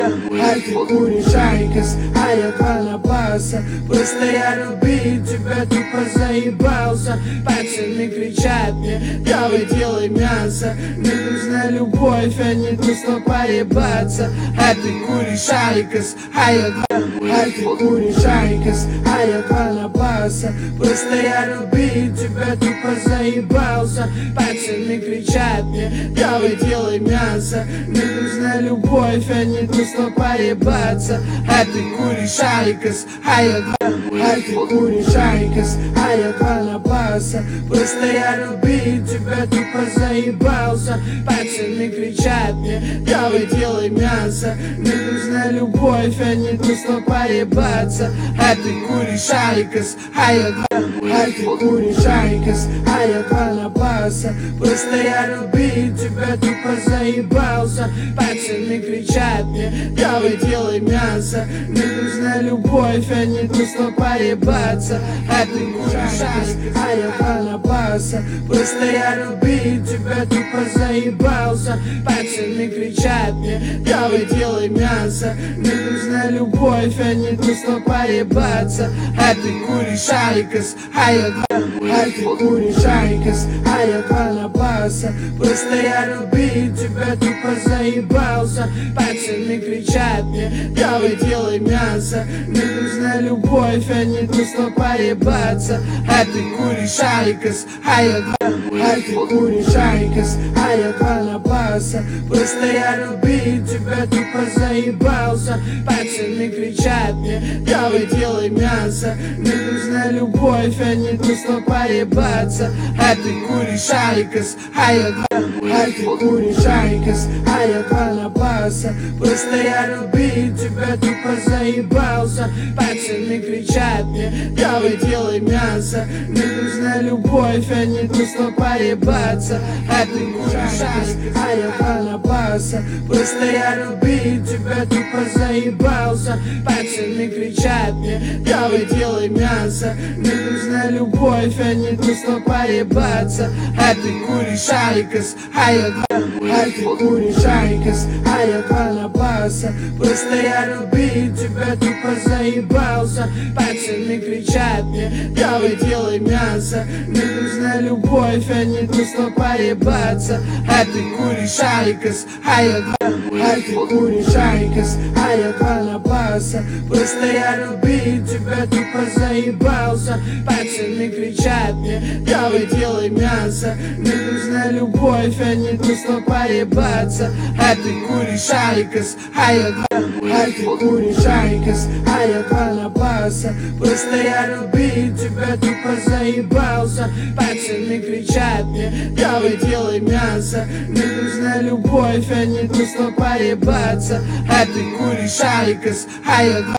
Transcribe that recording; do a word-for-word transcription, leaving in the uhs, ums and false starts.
А ты куришь айкос, а я Панабаса. Просто я любить тебя, тупо заебался. Пацаны кричат мне, давай делай мясо. Мне нужна любовь, а не просто поебаться. А ты куришь айкос, а я А ты куришь айкос, а я Панабаса. Просто я любить тебя, тупо заебался. Пацаны кричат мне, давай делай мясо. Мне нужна любовь, а не просто поебаться. А ты куришь айкос, а я А ты куришь айкос, а я Панабаса. Просто я любить тебя, тупо заебался. Пацаны кричат мне, давай делай мясо. Мне нужна любовь, а не просто поебаться. А ты куришь айкос, а я А ты куришь айкос, а я Панабаса. Просто я любить тебя, тупо заебался. Пацаны кричат мне, давай делай мясо. Мне нужна любовь, а не просто поебаться. А ты куришь айкос, а я Панабаса. Просто я любить тебя, тупо заебался. Пацаны кричат мне, давай делай мясо. Мне нужна любовь, а не просто поебаться. А ты куришь айкос, а я А ты куришь айкос, а я Панабаса. Просто я любить тебя, тупо заебался. Пацаны кричат мне, давай делай мясо. Мне нужна любовь, а не просто поебаться. А ты куришь айкос, а я А ты куришь айкос, а я Панабаса. Просто я любить тебя, тупо заебался. Пацаны кричат мне, давай делай мясо. Мне нужна любовь, а не просто поебаться. А ты куришь айкос, а я А ты куришь айкос, а я Панабаса. Просто я любить тебя, тупо заебался. Пацаны кричат мне, давай делай мясо. Мне нужна любовь, а не просто поебаться. А ты куришь айкос, а я Панабаса. Просто я любить тебя, тупо заебался. Пацаны кричат мне, давай делай мясо. Мне нужна любовь, а не просто поебаться. А ты куришь айкос, а я А ты куришь айкос, а я Панабаса. Просто я любить тебя, тупо заебался. Пацаны кричат мне, давай делай мясо. Мне нужна любовь, а не просто поебаться. А ты куришь айкос, а я А ты куришь айкос, а я Панабаса. Просто я любить тебя, тупо заебался. Пацаны кричат мне, давай делай мясо. Мне нужна любовь, а не просто поебаться. А ты куришь айкос, а я А ты куришь айкос, а я Панабаса. Просто я любить тебя, тупо заебался. Пацаны кричат мне, давай делай мясо. Мне нужна любовь, а не просто поебаться. А ты куришь айкос, а я